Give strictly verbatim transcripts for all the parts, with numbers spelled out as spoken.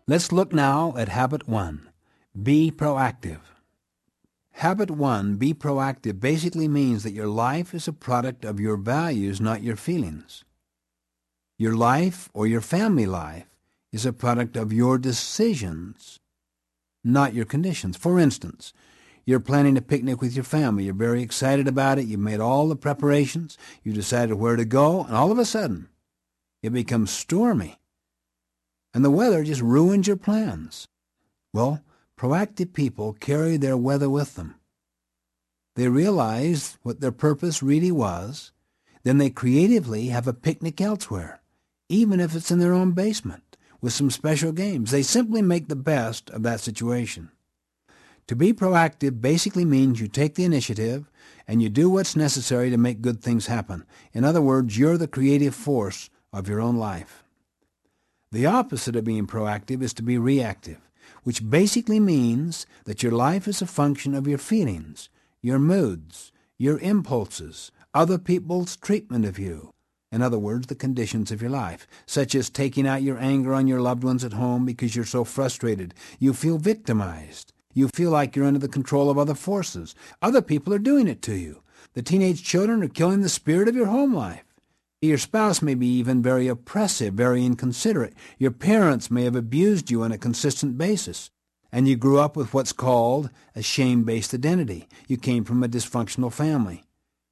Let's look now at habit one. Be proactive. Habit one, be proactive, basically means that your life is a product of your values, not your feelings. Your life or your family life is a product of your decisions, not your conditions. For instance, you're planning a picnic with your family. You're very excited about it. You've made all the preparations. You've decided where to go, and all of a sudden, it becomes stormy, and the weather just ruins your plans. Well, proactive people carry their weather with them. They realize what their purpose really was, then they creatively have a picnic elsewhere, even if it's in their own basement, with some special games. They simply make the best of that situation. To be proactive basically means you take the initiative and you do what's necessary to make good things happen. In other words, you're the creative force of your own life. The opposite of being proactive is to be reactive, which basically means that your life is a function of your feelings, your moods, your impulses, other people's treatment of you. In other words, the conditions of your life, such as taking out your anger on your loved ones at home because you're so frustrated. You feel victimized. You feel like you're under the control of other forces. Other people are doing it to you. The teenage children are killing the spirit of your home life. Your spouse may be even very oppressive, very inconsiderate. Your parents may have abused you on a consistent basis. And you grew up with what's called a shame-based identity. You came from a dysfunctional family.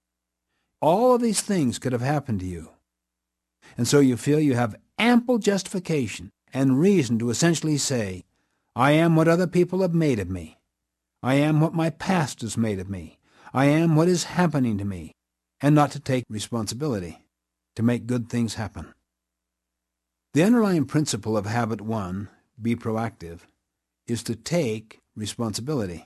All of these things could have happened to you. And so you feel you have ample justification and reason to essentially say, I am what other people have made of me. I am what my past has made of me. I am what is happening to me, and not to take responsibility to make good things happen. The underlying principle of habit one, be proactive, is to take responsibility.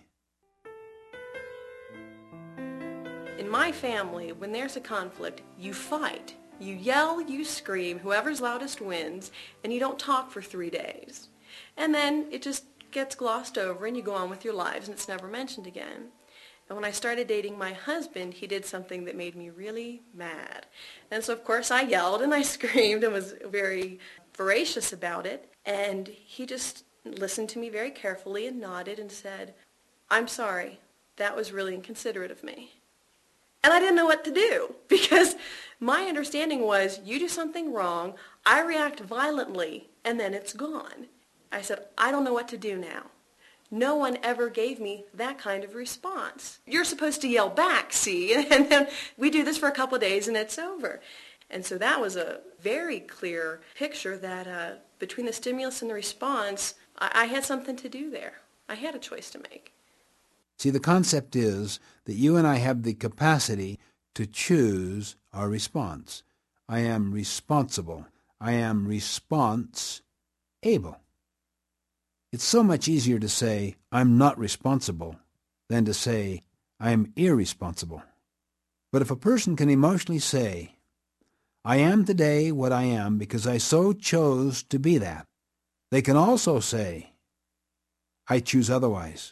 In my family, when there's a conflict, you fight. You yell, you scream, whoever's loudest wins, and you don't talk for three days. And then it just gets glossed over and you go on with your lives and it's never mentioned again. And when I started dating my husband, he did something that made me really mad. And so, of course, I yelled and I screamed and was very voracious about it. And he just listened to me very carefully and nodded and said, I'm sorry. That was really inconsiderate of me. And I didn't know what to do because my understanding was you do something wrong, I react violently, and then it's gone. I said, I don't know what to do now. No one ever gave me that kind of response. You're supposed to yell back, see? And then we do this for a couple of days and it's over. And so that was a very clear picture that uh, between the stimulus and the response, I-, I had something to do there. I had a choice to make. See, the concept is that you and I have the capacity to choose our response. I am responsible. I am response-able. It's so much easier to say, I'm not responsible, than to say, I am irresponsible. But if a person can emotionally say, I am today what I am because I so chose to be that, they can also say, I choose otherwise.